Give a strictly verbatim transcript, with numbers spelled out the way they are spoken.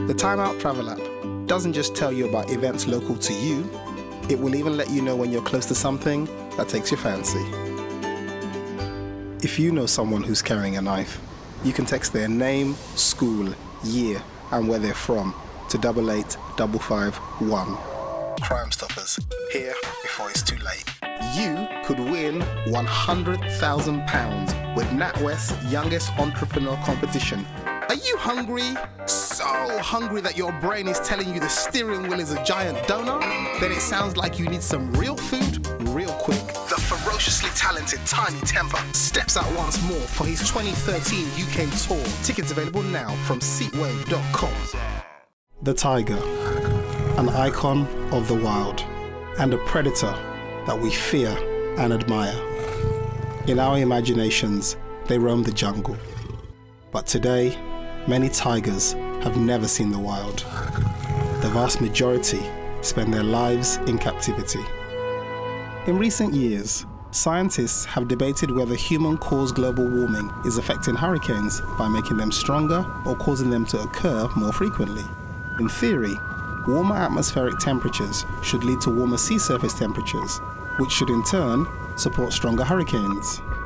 The Time Out Travel app doesn't just tell you about events local to you, it will even let you know when you're close to something that takes your fancy. If you know someone who's carrying a knife, you can text their name, school, year, and where they're from to double eight double five one. Crime Stoppers, here before it's too late. You could win one hundred thousand pounds with NatWest's youngest entrepreneur competition. Are you hungry? So hungry that your brain is telling you the steering wheel is a giant donut? Then it sounds like you need some real food real quick. The ferociously talented Tiny Temper steps out once more for his twenty thirteen U K tour. Tickets available now from seatwave dot com. The tiger, an icon of the wild, and a predator that we fear and admire. In our imaginations, they roam the jungle. But today, many tigers have never seen the wild. The vast majority spend their lives in captivity. In recent years, scientists have debated whether human-caused global warming is affecting hurricanes by making them stronger or causing them to occur more frequently. In theory, warmer atmospheric temperatures should lead to warmer sea surface temperatures, which should in turn support stronger hurricanes.